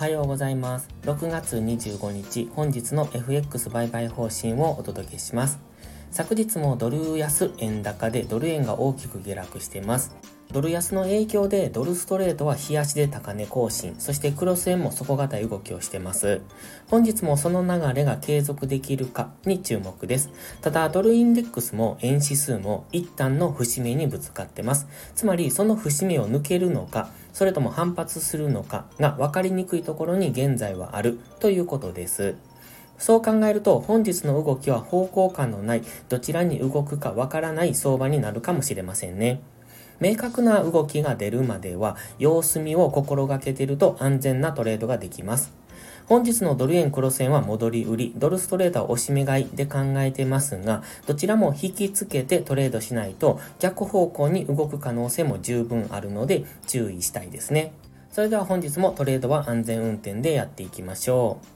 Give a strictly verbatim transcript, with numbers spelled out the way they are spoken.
はようございます。ろくがつにじゅうごにち、本日の エフエックス 売買方針をお届けします。昨日もドル安円高でドル円が大きく下落しています。ドル安の影響でドルストレートは日足で高値更新、そしてクロス円も底堅い動きをしています。本日もその流れが継続できるかに注目です。ただドルインデックスも円指数も一旦の節目にぶつかってます。つまりその節目を抜けるのか、それとも反発するのかが分かりにくいところに現在はあるということです。そう考えると本日の動きは方向感のない、どちらに動くかわからない相場になるかもしれませんね。明確な動きが出るまでは様子見を心がけていると安全なトレードができます。本日のドル円クロス円は戻り売り、ドルストレートは押し目買いで考えてますが、どちらも引きつけてトレードしないと逆方向に動く可能性も十分あるので注意したいですね。それでは本日もトレードは安全運転でやっていきましょう。